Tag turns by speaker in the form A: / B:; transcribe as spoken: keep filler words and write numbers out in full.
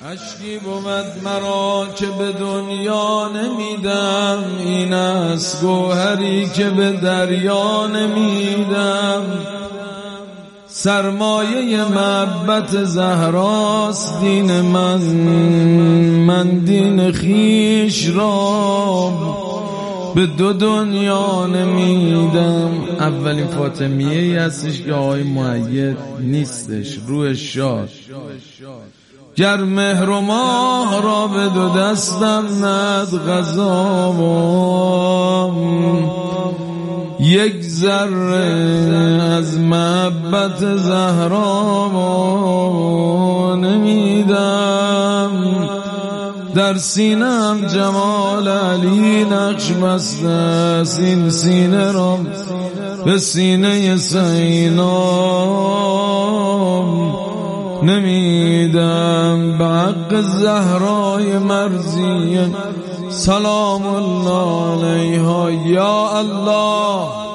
A: عشقی بود مرا که به دنیا نمیدم، این است گوهری که به دریا نمیدم. سرمایه محبت زهراست دین من، من دین خیش را به دو دنیا نمیدم. اولین فاطمیه ای هستش که آقای مؤید نیستش، روح شاد. گر مهر و ماه را به دو دستم ند غذا، یک ذره از محبت زهرا نمیدم. در سینم جمال علی نقش بسته است، این سینه را به سینه سینام نمیدم. به حق زهرای مرضیه سلام الله علیها. یا الله